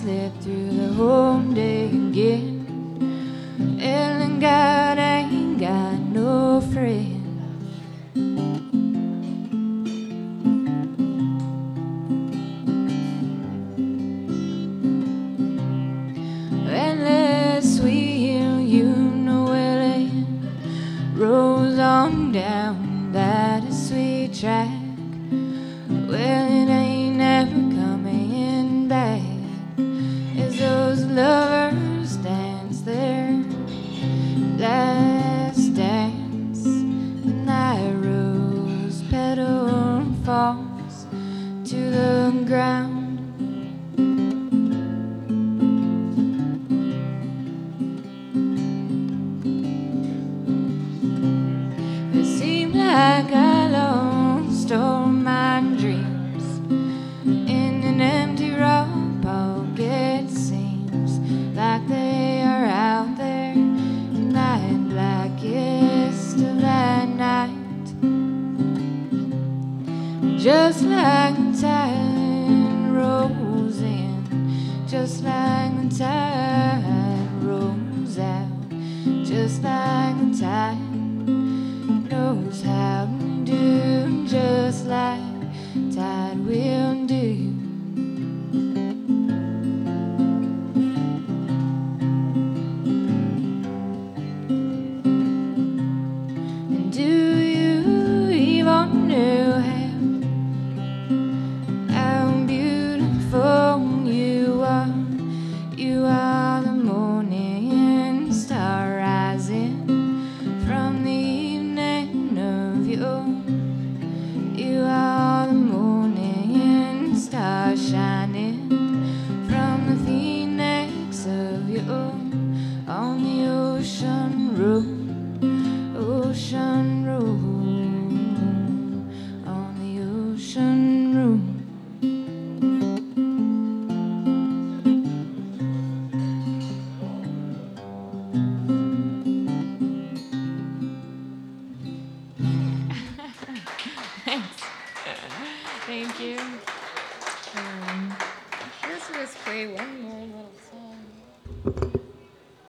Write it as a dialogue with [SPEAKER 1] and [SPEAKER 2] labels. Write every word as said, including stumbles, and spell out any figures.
[SPEAKER 1] slept through the whole day again. And God ain't got no friend. Endless wheel, you know it rolls on down that sweet track. Well, it ain't never coming back as those lovers dance their last dance. The night rose petal falls to the ground. It seemed like I lost all my dreams in an empty rock pocket. Seems like they are out there in that blackest of that night. Just like the tide rolls in, just like the tide rolls out, just like the tide knows how to do, just like tide will do. And do you even know how, how beautiful you are? You are the morning star rising from the evening of your. You are the morning star shining from the phoenix of your. On the ocean road, ocean road, on the ocean road. Thanks. Thank you. Um, let's just play one more little song.